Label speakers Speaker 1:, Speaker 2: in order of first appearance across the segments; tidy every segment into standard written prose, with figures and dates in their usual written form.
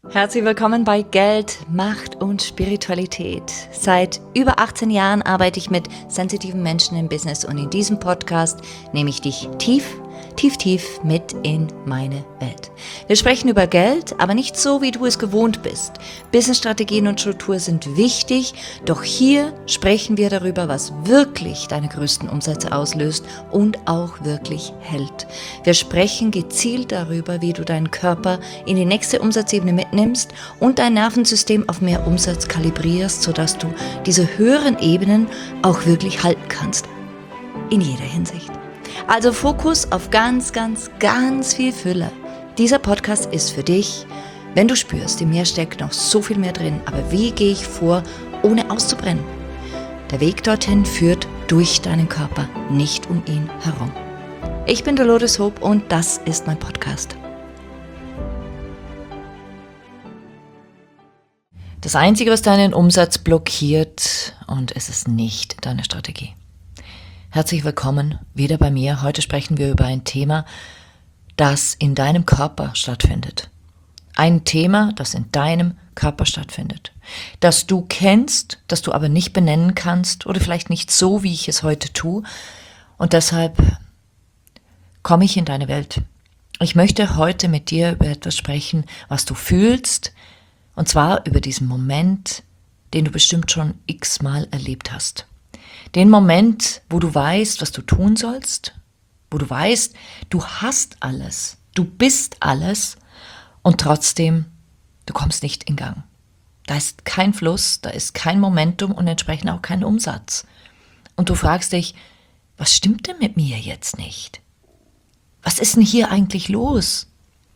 Speaker 1: Herzlich willkommen bei Geld, Macht und Spiritualität. Seit über 18 Jahren arbeite ich mit sensitiven Menschen im Business und in diesem Podcast nehme ich dich tief mit in meine Welt. Wir sprechen über Geld, aber nicht so, wie du es gewohnt bist. Businessstrategien und Struktur sind wichtig, doch hier sprechen wir darüber, was wirklich deine größten Umsätze auslöst und auch wirklich hält. Wir sprechen gezielt darüber, wie du deinen Körper in die nächste Umsatzebene mitnimmst und dein Nervensystem auf mehr Umsatz kalibrierst, sodass du diese höheren Ebenen auch wirklich halten kannst. In jeder Hinsicht. Also Fokus auf ganz viel Fülle. Dieser Podcast ist für dich, wenn du spürst, in mir steckt noch so viel mehr drin, aber wie gehe ich vor, ohne auszubrennen? Der Weg dorthin führt durch deinen Körper, nicht um ihn herum. Ich bin Dolores Hope und das ist mein Podcast. Das Einzige, was deinen Umsatz blockiert, und es ist nicht deine Strategie. Herzlich willkommen wieder bei mir. Heute sprechen wir über ein Thema, das in deinem Körper stattfindet. Ein Thema, das in deinem Körper stattfindet. Das du kennst, das du aber nicht benennen kannst oder vielleicht nicht so, wie ich es heute tue. Und deshalb komme ich in deine Welt. Ich möchte heute mit dir über etwas sprechen, was du fühlst, und zwar über diesen Moment, den du bestimmt schon x-mal erlebt hast. Den Moment, wo du weißt, was du tun sollst, wo du weißt, du hast alles, du bist alles und trotzdem, du kommst nicht in Gang. Da ist kein Fluss, da ist kein Momentum und entsprechend auch kein Umsatz. Und du fragst dich, was stimmt denn mit mir jetzt nicht? Was ist denn hier eigentlich los?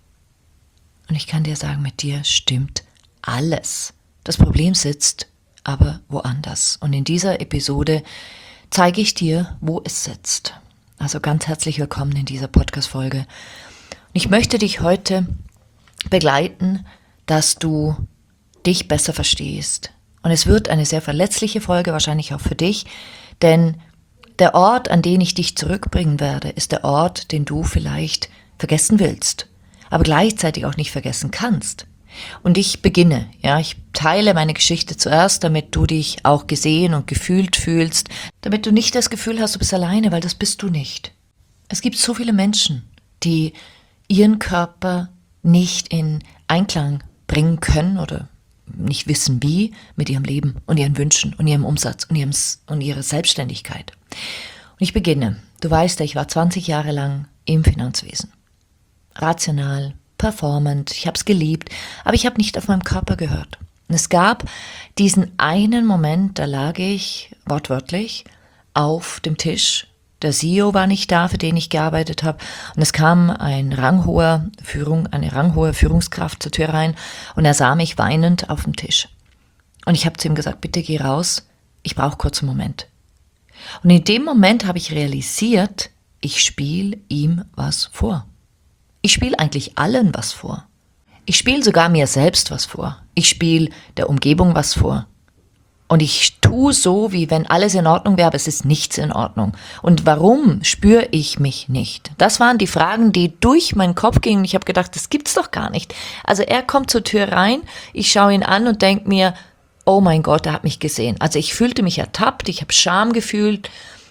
Speaker 1: Und ich kann dir sagen, mit dir stimmt alles. Das Problem sitzt aber woanders. Und in dieser Episode zeige ich dir, wo es sitzt. Also ganz herzlich willkommen in dieser Podcast-Folge. Und ich möchte dich heute begleiten, dass du dich besser verstehst. Und es wird eine sehr verletzliche Folge, wahrscheinlich auch für dich, denn der Ort, an den ich dich zurückbringen werde, ist der Ort, den du vielleicht vergessen willst, aber gleichzeitig auch nicht vergessen kannst. Und ich beginne, ich teile meine Geschichte zuerst, damit du dich auch gesehen und gefühlt fühlst, damit du nicht das Gefühl hast, du bist alleine, weil das bist du nicht. Es gibt so viele Menschen, die ihren Körper nicht in Einklang bringen können oder nicht wissen wie mit ihrem Leben und ihren Wünschen und ihrem Umsatz und ihrer Selbstständigkeit. Und ich beginne. Du weißt ja, ich war 20 Jahre lang im Finanzwesen. Rational, performant, ich habe es geliebt, aber ich habe nicht auf meinen Körper gehört. Und es gab diesen einen Moment, da lag ich wortwörtlich auf dem Tisch. Der CEO war nicht da, für den ich gearbeitet habe. Und es kam eine ranghohe Führungskraft zur Tür rein und er sah mich weinend auf dem Tisch. Und ich habe zu ihm gesagt, bitte geh raus, ich brauche kurz einen Moment. Und in dem Moment habe ich realisiert, ich spiele ihm was vor. Ich spiele eigentlich allen was vor. Ich spiele sogar mir selbst was vor. Ich spiele der Umgebung was vor. Und ich tue so, wie wenn alles in Ordnung wäre, aber es ist nichts in Ordnung. Und warum spüre ich mich nicht? Das waren die Fragen, die durch meinen Kopf gingen. Ich habe gedacht, das gibt's doch gar nicht. Also er kommt zur Tür rein, ich schaue ihn an und denke mir, oh mein Gott, er hat mich gesehen. Also ich fühlte mich ertappt, ich habe Scham gefühlt.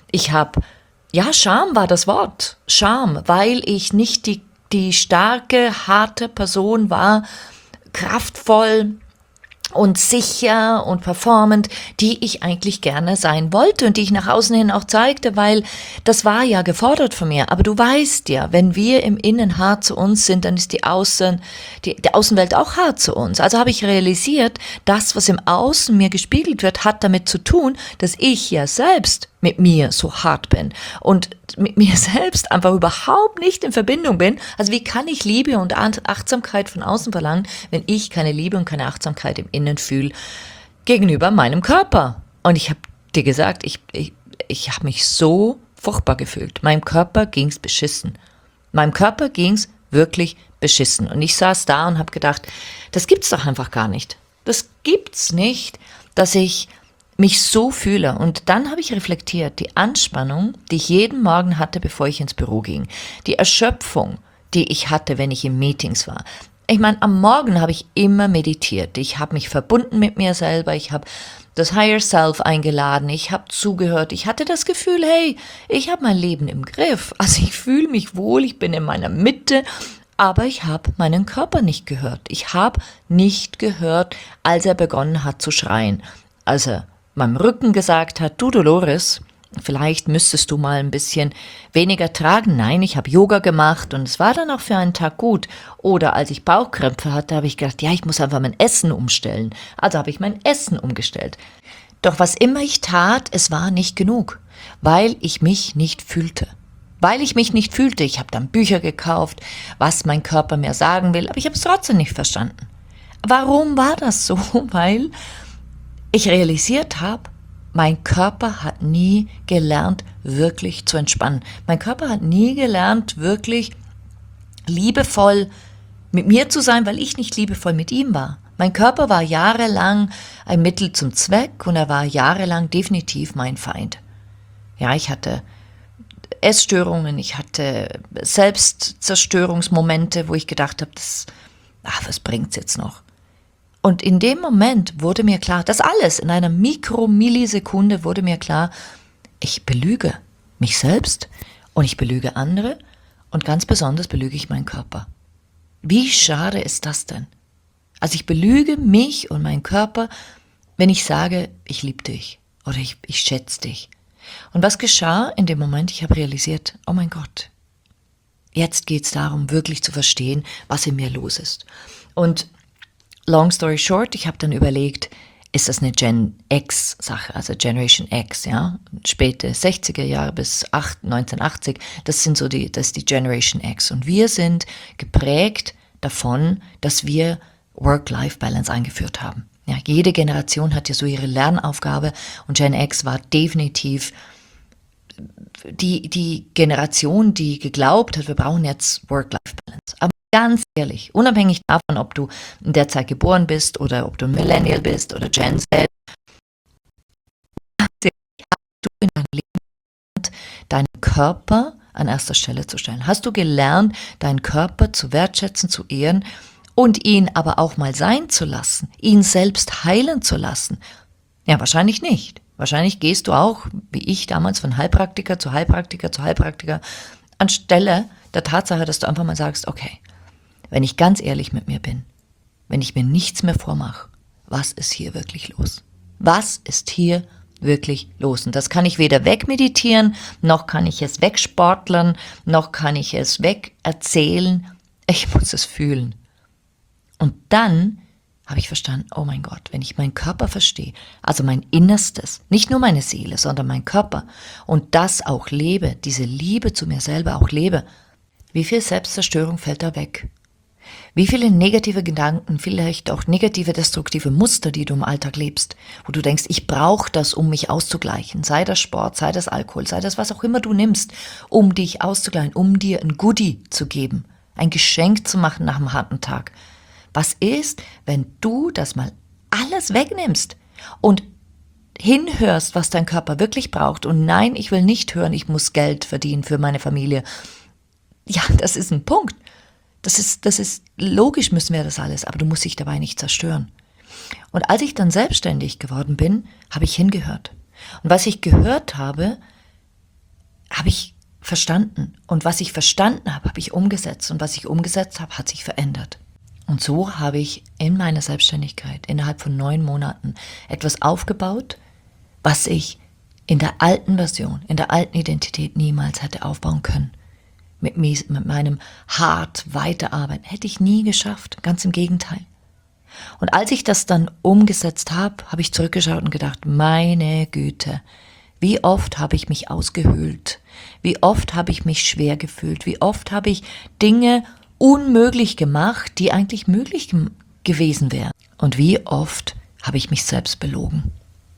Speaker 1: Scham war das Wort. Scham, weil ich nicht die starke, harte Person war, kraftvoll und sicher und performant, die ich eigentlich gerne sein wollte und die ich nach außen hin auch zeigte, weil das war ja gefordert von mir. Aber du weißt ja, wenn wir im Innen hart zu uns sind, dann ist die Außenwelt auch hart zu uns. Also habe ich realisiert, das, was im Außen mir gespiegelt wird, hat damit zu tun, dass ich ja selbst mit mir so hart bin und mit mir selbst einfach überhaupt nicht in Verbindung bin. Also wie kann ich Liebe und Achtsamkeit von außen verlangen, wenn ich keine Liebe und keine Achtsamkeit im Innen fühle gegenüber meinem Körper? Und ich habe dir gesagt, ich habe mich so furchtbar gefühlt. Meinem Körper ging's beschissen. Meinem Körper ging's wirklich beschissen. Und ich saß da und habe gedacht, das gibt's doch einfach gar nicht. Das gibt's nicht, dass ich mich so fühle. Und dann habe ich reflektiert, die Anspannung, die ich jeden Morgen hatte, bevor ich ins Büro ging, die Erschöpfung, die ich hatte, wenn ich in Meetings war, Ich meine, am Morgen habe ich immer meditiert. Ich habe mich verbunden mit mir selber. Ich habe das Higher Self eingeladen. Ich habe zugehört. Ich hatte das Gefühl, hey, ich habe mein Leben im Griff. Also ich fühle mich wohl, ich bin in meiner Mitte. Aber ich habe meinen Körper nicht gehört. Ich habe nicht gehört, als er begonnen hat zu schreien. Als er meinem Rücken gesagt hat, du Dolores, vielleicht müsstest du mal ein bisschen weniger tragen. Nein, ich habe Yoga gemacht und es war dann auch für einen Tag gut. Oder als ich Bauchkrämpfe hatte, habe ich gedacht, ja, ich muss einfach mein Essen umstellen. Also habe ich mein Essen umgestellt. Doch was immer ich tat, es war nicht genug, weil ich mich nicht fühlte. Weil ich mich nicht fühlte. Ich habe dann Bücher gekauft, was mein Körper mir sagen will, aber ich habe es trotzdem nicht verstanden. Warum war das so? Weil ich realisiert habe, mein Körper hat nie gelernt, wirklich zu entspannen. Mein Körper hat nie gelernt, wirklich liebevoll mit mir zu sein, weil ich nicht liebevoll mit ihm war. Mein Körper war jahrelang ein Mittel zum Zweck und er war jahrelang definitiv mein Feind. Ja, ich hatte Essstörungen, ich hatte Selbstzerstörungsmomente, wo ich gedacht habe, was bringt's jetzt noch? Und in dem Moment wurde mir klar, das alles in einer Mikromillisekunde wurde mir klar, ich belüge mich selbst und ich belüge andere und ganz besonders belüge ich meinen Körper. Wie schade ist das denn? Also ich belüge mich und meinen Körper, wenn ich sage, ich liebe dich oder ich schätze dich. Und was geschah in dem Moment? Ich habe realisiert, oh mein Gott, jetzt geht es darum, wirklich zu verstehen, was in mir los ist. Und long story short, ich habe dann überlegt, ist das eine Gen X-Sache, also Generation X, ja, späte 60er Jahre bis 1980, das ist die Generation X. Und wir sind geprägt davon, dass wir Work-Life-Balance eingeführt haben. Ja, jede Generation hat ja so ihre Lernaufgabe und Gen X war definitiv die Generation, die geglaubt hat, wir brauchen jetzt Work-Life-Balance. Aber ganz ehrlich, unabhängig davon, ob du in der Zeit geboren bist oder ob du ein Millennial bist oder Gen Z, hast du in deinem Leben deinen Körper an erster Stelle zu stellen? Hast du gelernt, deinen Körper zu wertschätzen, zu ehren und ihn aber auch mal sein zu lassen, ihn selbst heilen zu lassen? Ja, wahrscheinlich nicht. Wahrscheinlich gehst du auch, wie ich damals, von Heilpraktiker zu Heilpraktiker zu Heilpraktiker, anstelle der Tatsache, dass du einfach mal sagst, okay, wenn ich ganz ehrlich mit mir bin, wenn ich mir nichts mehr vormache, was ist hier wirklich los? Was ist hier wirklich los? Und das kann ich weder wegmeditieren, noch kann ich es wegsportlern, noch kann ich es wegerzählen. Ich muss es fühlen. Und dann habe ich verstanden, oh mein Gott, wenn ich meinen Körper verstehe, also mein Innerstes, nicht nur meine Seele, sondern mein Körper und das auch lebe, diese Liebe zu mir selber auch lebe, wie viel Selbstzerstörung fällt da weg? Wie viele negative Gedanken, vielleicht auch negative, destruktive Muster, die du im Alltag lebst, wo du denkst, ich brauche das, um mich auszugleichen, sei das Sport, sei das Alkohol, sei das was auch immer du nimmst, um dich auszugleichen, um dir ein Goodie zu geben, ein Geschenk zu machen nach einem harten Tag. Was ist, wenn du das mal alles wegnimmst und hinhörst, was dein Körper wirklich braucht? Und nein, ich will nicht hören, ich muss Geld verdienen für meine Familie. Ja, das ist ein Punkt. Das ist logisch, müssen wir das alles, aber du musst dich dabei nicht zerstören. Und als ich dann selbstständig geworden bin, habe ich hingehört. Und was ich gehört habe, habe ich verstanden. Und was ich verstanden habe, habe ich umgesetzt. Und was ich umgesetzt habe, hat sich verändert. Und so habe ich in meiner Selbstständigkeit innerhalb von 9 Monaten etwas aufgebaut, was ich in der alten Version, in der alten Identität niemals hätte aufbauen können. Mit meinem hart weiterarbeiten hätte ich nie geschafft, ganz im Gegenteil. Und als ich das dann umgesetzt habe, habe ich zurückgeschaut und gedacht, meine Güte, wie oft habe ich mich ausgehöhlt, wie oft habe ich mich schwer gefühlt, wie oft habe ich Dinge unmöglich gemacht, die eigentlich möglich gewesen wären. Und wie oft habe ich mich selbst belogen.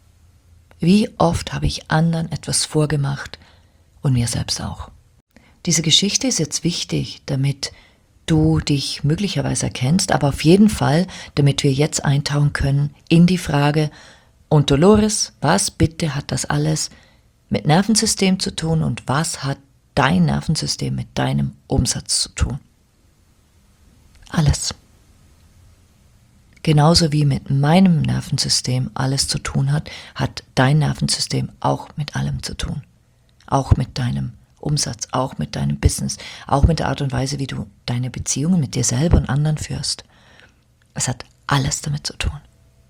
Speaker 1: Wie oft habe ich anderen etwas vorgemacht und mir selbst auch. Diese Geschichte ist jetzt wichtig, damit du dich möglicherweise erkennst, aber auf jeden Fall, damit wir jetzt eintauchen können in die Frage, und Dolores, was bitte hat das alles mit Nervensystem zu tun und was hat dein Nervensystem mit deinem Umsatz zu tun? Alles. genauso wie mit meinem Nervensystem alles zu tun hat, hat dein Nervensystem auch mit allem zu tun. Auch mit deinem Umsatz, auch mit deinem Business, auch mit der Art und Weise, wie du deine Beziehungen mit dir selber und anderen führst. Es hat alles damit zu tun.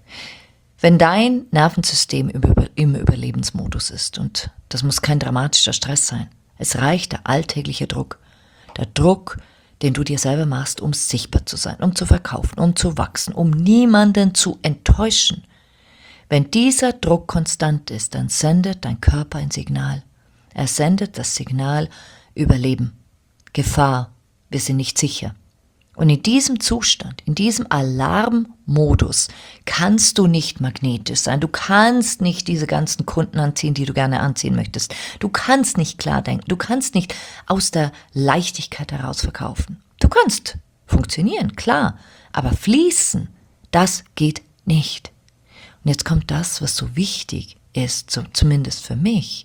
Speaker 1: Wenn dein Nervensystem im Überlebensmodus ist, und das muss kein dramatischer Stress sein, es reicht der alltägliche Druck, der Druck, den du dir selber machst, um sichtbar zu sein, um zu verkaufen, um zu wachsen, um niemanden zu enttäuschen. Wenn dieser Druck konstant ist, dann sendet dein Körper ein Signal. Er sendet das Signal Überleben, Gefahr, wir sind nicht sicher. Und in diesem Zustand, in diesem Alarmmodus kannst du nicht magnetisch sein. Du kannst nicht diese ganzen Kunden anziehen, die du gerne anziehen möchtest. Du kannst nicht klar denken. Du kannst nicht aus der Leichtigkeit heraus verkaufen. Du kannst funktionieren, klar. Aber fließen, das geht nicht. Und jetzt kommt das, was so wichtig ist, zumindest für mich.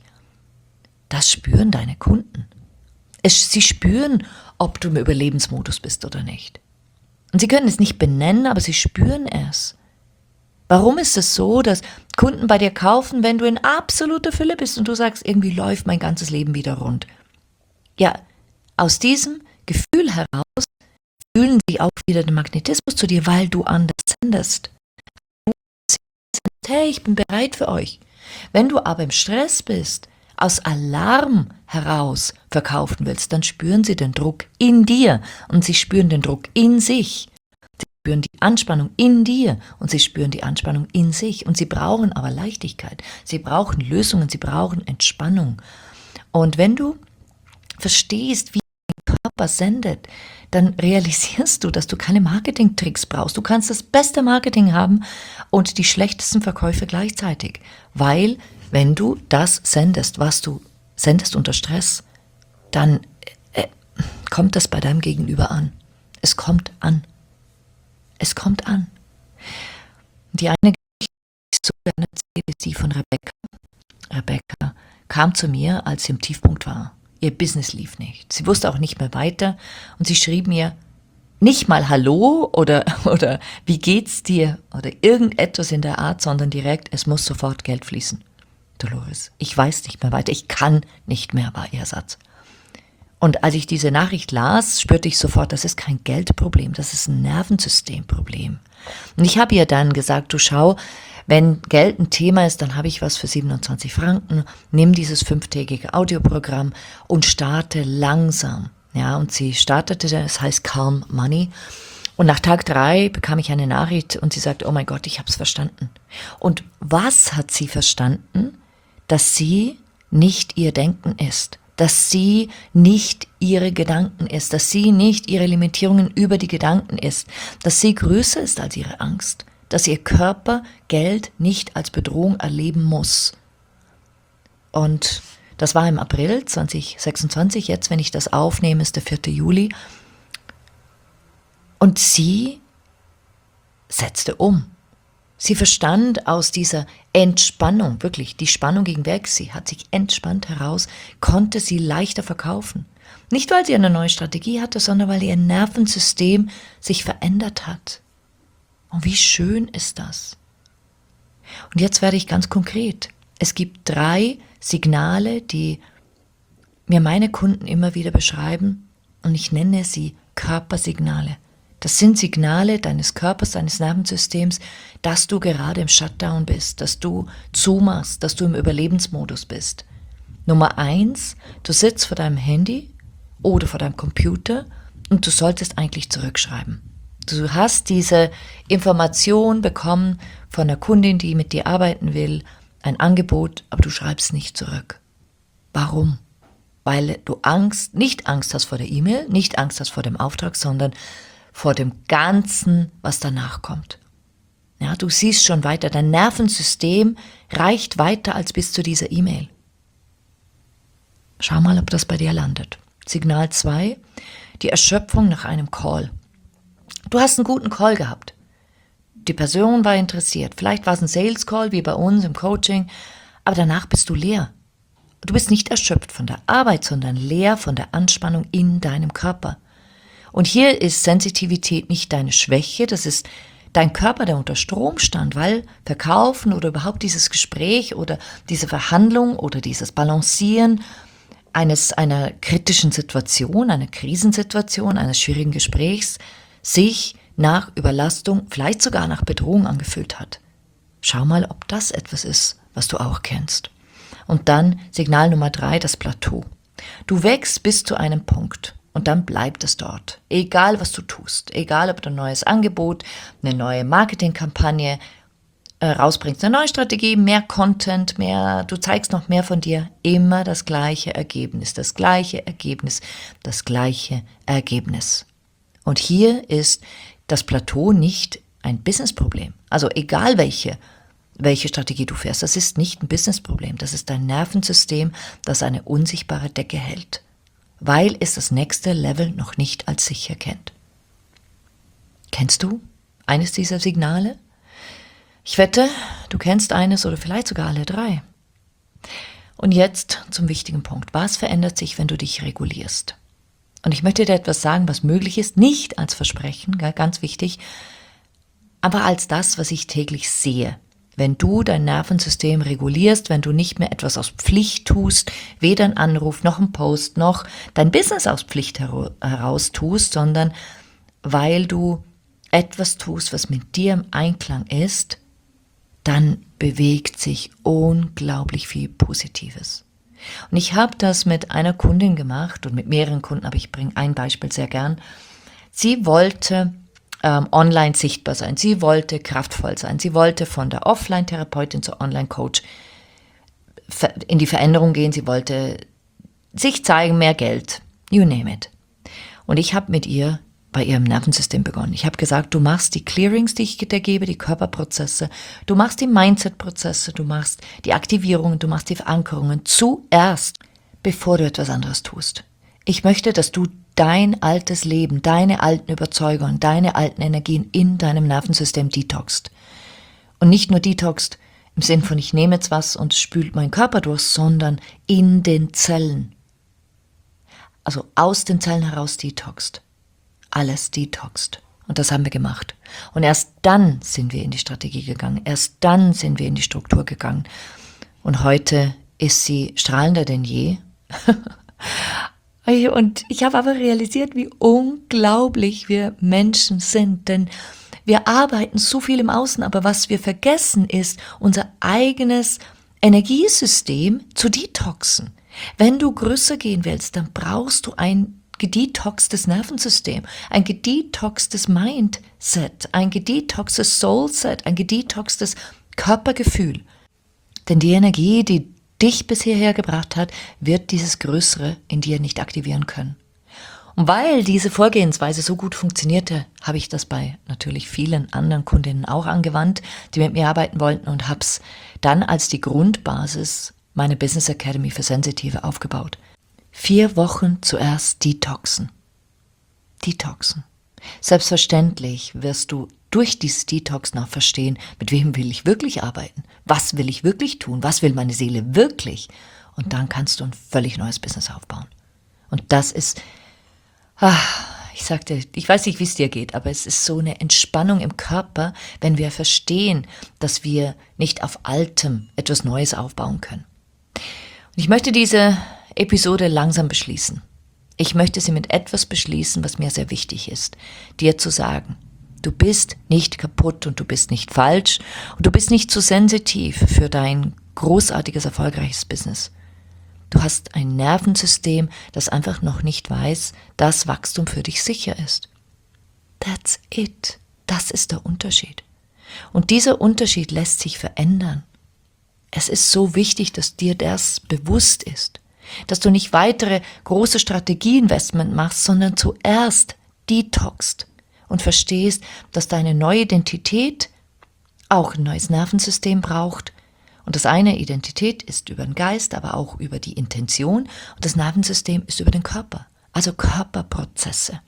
Speaker 1: Das spüren deine Kunden. Sie spüren, ob du im Überlebensmodus bist oder nicht. Und sie können es nicht benennen, aber sie spüren es. Warum ist es so, dass Kunden bei dir kaufen, wenn du in absoluter Fülle bist und du sagst, irgendwie läuft mein ganzes Leben wieder rund? Ja, aus diesem Gefühl heraus fühlen sie auch wieder den Magnetismus zu dir, weil du anders sendest. Du sagst, hey, ich bin bereit für euch. Wenn du aber im Stress bist, aus Alarm heraus verkaufen willst, dann spüren sie den Druck in dir und sie spüren den Druck in sich. Sie spüren die Anspannung in dir und sie spüren die Anspannung in sich. Und sie brauchen aber Leichtigkeit, sie brauchen Lösungen, sie brauchen Entspannung. Und wenn du verstehst, wie dein Körper sendet, dann realisierst du, dass du keine Marketingtricks brauchst. Du kannst das beste Marketing haben und die schlechtesten Verkäufe gleichzeitig, weil wenn du das sendest, was du sendest unter Stress, dann kommt das bei deinem Gegenüber an. Es kommt an. Es kommt an. Die eine Geschichte, die ich so gerne erzähle, ist die von Rebecca. Rebecca kam zu mir, als sie im Tiefpunkt war. Ihr Business lief nicht. Sie wusste auch nicht mehr weiter und sie schrieb mir nicht mal Hallo oder wie geht's dir oder irgendetwas in der Art, sondern direkt, es muss sofort Geld fließen. Dolores, ich weiß nicht mehr weiter, ich kann nicht mehr, war ihr Satz. Und als ich diese Nachricht las, spürte ich sofort, das ist kein Geldproblem, das ist ein Nervensystemproblem. Und ich habe ihr dann gesagt, du schau, wenn Geld ein Thema ist, dann habe ich was für 27 Franken, nimm dieses 5-tägige Audioprogramm und starte langsam. Ja, und sie startete, das heißt Calm Money. Und nach Tag 3 bekam ich eine Nachricht und sie sagte, oh mein Gott, ich habe es verstanden. Und was hat sie verstanden? Dass sie nicht ihr Denken ist, dass sie nicht ihre Gedanken ist, dass sie nicht ihre Limitierungen über die Gedanken ist, dass sie größer ist als ihre Angst, dass ihr Körper Geld nicht als Bedrohung erleben muss. Und das war im April 2026, jetzt, wenn ich das aufnehme, ist der 4. Juli. Und sie setzte um. Sie verstand aus dieser Entspannung, wirklich, die Spannung ging weg, sie hat sich entspannt heraus, konnte sie leichter verkaufen. Nicht, weil sie eine neue Strategie hatte, sondern weil ihr Nervensystem sich verändert hat. Und wie schön ist das? Und jetzt werde ich ganz konkret. Es gibt 3 Signale, die mir meine Kunden immer wieder beschreiben und ich nenne sie Körpersignale. Das sind Signale deines Körpers, deines Nervensystems, dass du gerade im Shutdown bist, dass du zumachst, dass du im Überlebensmodus bist. Nummer 1, du sitzt vor deinem Handy oder vor deinem Computer und du solltest eigentlich zurückschreiben. Du hast diese Information bekommen von einer Kundin, die mit dir arbeiten will, ein Angebot, aber du schreibst nicht zurück. Warum? Weil du nicht Angst hast vor der E-Mail, nicht Angst hast vor dem Auftrag, sondern vor dem Ganzen, was danach kommt. Ja, du siehst schon weiter, dein Nervensystem reicht weiter als bis zu dieser E-Mail. Schau mal, ob das bei dir landet. Signal 2, die Erschöpfung nach einem Call. Du hast einen guten Call gehabt. Die Person war interessiert. Vielleicht war es ein Sales Call, wie bei uns im Coaching, aber danach bist du leer. Du bist nicht erschöpft von der Arbeit, sondern leer von der Anspannung in deinem Körper. Und hier ist Sensitivität nicht deine Schwäche, das ist dein Körper, der unter Strom stand, weil Verkaufen oder überhaupt dieses Gespräch oder diese Verhandlung oder dieses Balancieren einer kritischen Situation, einer Krisensituation, eines schwierigen Gesprächs sich nach Überlastung, vielleicht sogar nach Bedrohung angefühlt hat. Schau mal, ob das etwas ist, was du auch kennst. Und dann Signal Nummer 3, das Plateau. Du wächst bis zu einem Punkt und dann bleibt es dort. Egal, was du tust, egal, ob du ein neues Angebot, eine neue Marketingkampagne rausbringst, eine neue Strategie, mehr Content, du zeigst noch mehr von dir, immer das gleiche Ergebnis, das gleiche Ergebnis, das gleiche Ergebnis. Und hier ist das Plateau nicht ein Businessproblem. Also egal welche Strategie du fährst, das ist nicht ein Businessproblem, das ist dein Nervensystem, das eine unsichtbare Decke hält, weil es das nächste Level noch nicht als sicher kennt. Kennst du eines dieser Signale? Ich wette, du kennst eines oder vielleicht sogar alle 3. Und jetzt zum wichtigen Punkt. Was verändert sich, wenn du dich regulierst? Und ich möchte dir etwas sagen, was möglich ist, nicht als Versprechen, ganz wichtig, aber als das, was ich täglich sehe. Wenn du dein Nervensystem regulierst, wenn du nicht mehr etwas aus Pflicht tust, weder ein Anruf noch ein Post noch dein Business aus Pflicht heraus tust, sondern weil du etwas tust, was mit dir im Einklang ist, dann bewegt sich unglaublich viel Positives. Und ich habe das mit einer Kundin gemacht und mit mehreren Kunden, aber ich bringe ein Beispiel sehr gern. Sie wollte online sichtbar sein, sie wollte kraftvoll sein, sie wollte von der Offline-Therapeutin zur Online-Coach in die Veränderung gehen, sie wollte sich zeigen, mehr Geld, you name it. Und ich habe mit ihr bei ihrem Nervensystem begonnen. Ich habe gesagt, du machst die Clearings, die ich dir gebe, die Körperprozesse, du machst die Mindset-Prozesse, du machst die Aktivierungen, du machst die Verankerungen zuerst, bevor du etwas anderes tust. Ich möchte, dass du dein altes Leben, deine alten Überzeugungen, deine alten Energien in deinem Nervensystem detoxt. Und nicht nur detoxt im Sinn von, ich nehme jetzt was und spült meinen Körper durch, sondern in den Zellen. Also aus den Zellen heraus detoxt. Alles detoxt. Und das haben wir gemacht. Und erst dann sind wir in die Strategie gegangen. Erst dann sind wir in die Struktur gegangen. Und heute ist sie strahlender denn je. Und ich habe aber realisiert, wie unglaublich wir Menschen sind. Denn wir arbeiten so viel im Außen, aber was wir vergessen ist, unser eigenes Energiesystem zu detoxen. Wenn du größer gehen willst, dann brauchst du ein gedetoxtes Nervensystem, ein gedetoxtes Mindset, ein gedetoxtes Soulset, ein gedetoxtes Körpergefühl. Denn die Energie, die dich bis hierher gebracht hat, wird dieses Größere in dir nicht aktivieren können. Und weil diese Vorgehensweise so gut funktionierte, habe ich das bei natürlich vielen anderen Kundinnen auch angewandt, die mit mir arbeiten wollten, und habe es dann als die Grundbasis meine Business Academy für Sensitive aufgebaut. 4 Wochen zuerst detoxen. Detoxen. Selbstverständlich wirst du durch dieses Detox noch verstehen, mit wem will ich wirklich arbeiten, was will ich wirklich tun, was will meine Seele wirklich. Und dann kannst du ein völlig neues Business aufbauen. Und das ist, ich sagte, ich weiß nicht, wie es dir geht, aber es ist so eine Entspannung im Körper, wenn wir verstehen, dass wir nicht auf Altem etwas Neues aufbauen können. Und ich möchte diese Episode langsam beschließen. Ich möchte sie mit etwas beschließen, was mir sehr wichtig ist, dir zu sagen: Du bist nicht kaputt und du bist nicht falsch und du bist nicht zu sensitiv für dein großartiges, erfolgreiches Business. Du hast ein Nervensystem, das einfach noch nicht weiß, dass Wachstum für dich sicher ist. That's it. Das ist der Unterschied. Und dieser Unterschied lässt sich verändern. Es ist so wichtig, dass dir das bewusst ist. Dass du nicht weitere große Strategieinvestment machst, sondern zuerst detoxst und verstehst, dass deine neue Identität auch ein neues Nervensystem braucht. Und das eine, Identität, ist über den Geist, aber auch über die Intention. Und das Nervensystem ist über den Körper, also Körperprozesse.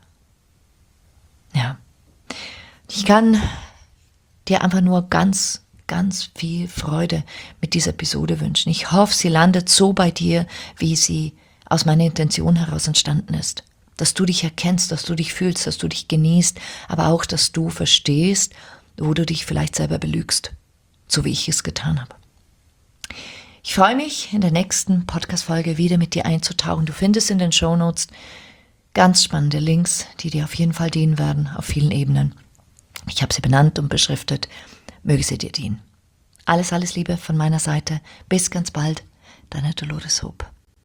Speaker 1: Ja, ich kann dir einfach nur ganz viel Freude mit dieser Episode wünschen. Ich hoffe, sie landet so bei dir, wie sie aus meiner Intention heraus entstanden ist. Dass du dich erkennst, dass du dich fühlst, dass du dich genießt, aber auch, dass du verstehst, wo du dich vielleicht selber belügst, so wie ich es getan habe. Ich freue mich, in der nächsten Podcast-Folge wieder mit dir einzutauchen. Du findest in den Shownotes ganz spannende Links, die dir auf jeden Fall dienen werden, auf vielen Ebenen. Ich habe sie benannt und beschriftet. Möge sie dir dienen. Alles Liebe von meiner Seite. Bis ganz bald. Deine Dolores Hope.